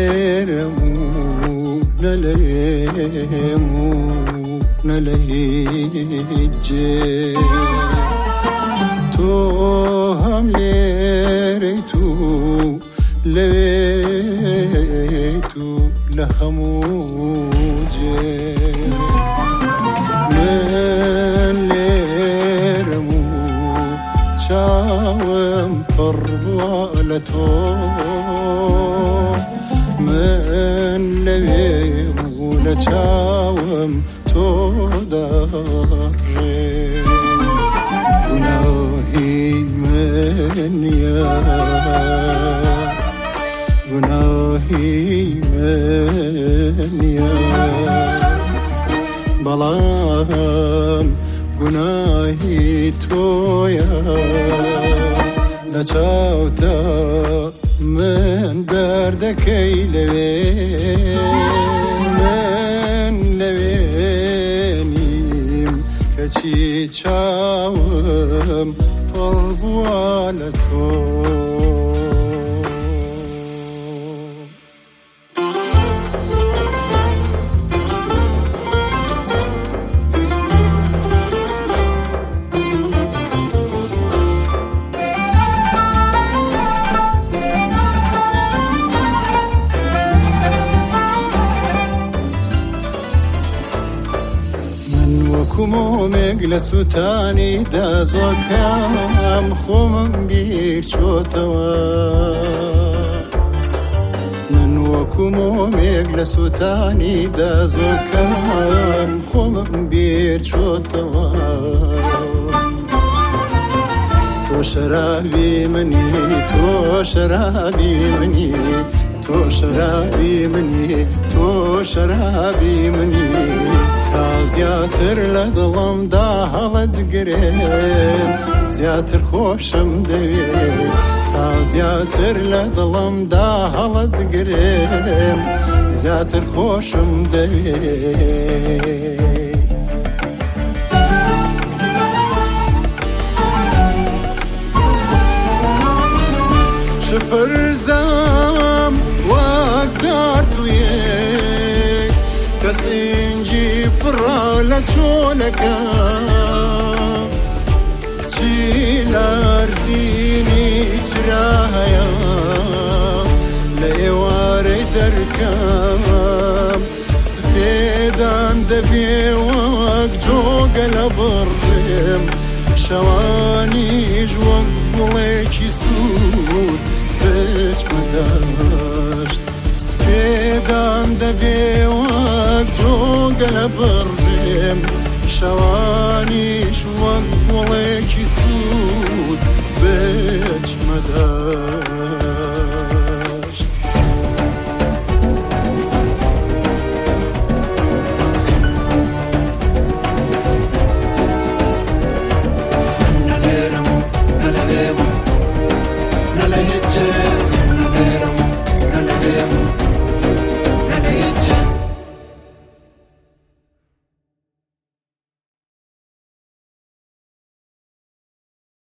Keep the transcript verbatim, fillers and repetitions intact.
ليرمو لليمو نلهيجي تو هم ليريتو لويتو لهموجي من ليرمو شاوم قربالتو من لويمو لشاوم تو داري گناهی من یا گناهی من یا بلام گناهی تو یا لچاوتا من دردکی لوی من لوینیم کچی چاوم پربوالتو کومێک لە سووتانی دازۆکەم خۆمم بیر چۆتەوە من وەکومۆمێک لە سووتانی دازۆکەم خۆمم بیر چۆتەوە تۆ شەرابی منی تۆ شەرابی منی تۆ شەرابی منی تۆ شەرابی منی تا زیاتر لە دڵمدا هەڵەتگرێم زیاتر خۆشم دەوێت تا زیاتر لە دڵمدا هەڵەتگرێم زیاتر خۆشم دەوێت شپرزەم وەک دارتوویەک کە سینجی پڕە لە چۆلەکەم چی لارزینی چرا هەیە لە ئێوارەی دەرکەم سپێدان دەبێ وەک جۆگە لە بڕێم شەوانیش وەک گوڵێکی سوود بچمە دەشت سپێدان دەبێ وەک جۆگە لە بڕێم شەوانیش وەک گوڵێکی سوود بچمە دەشت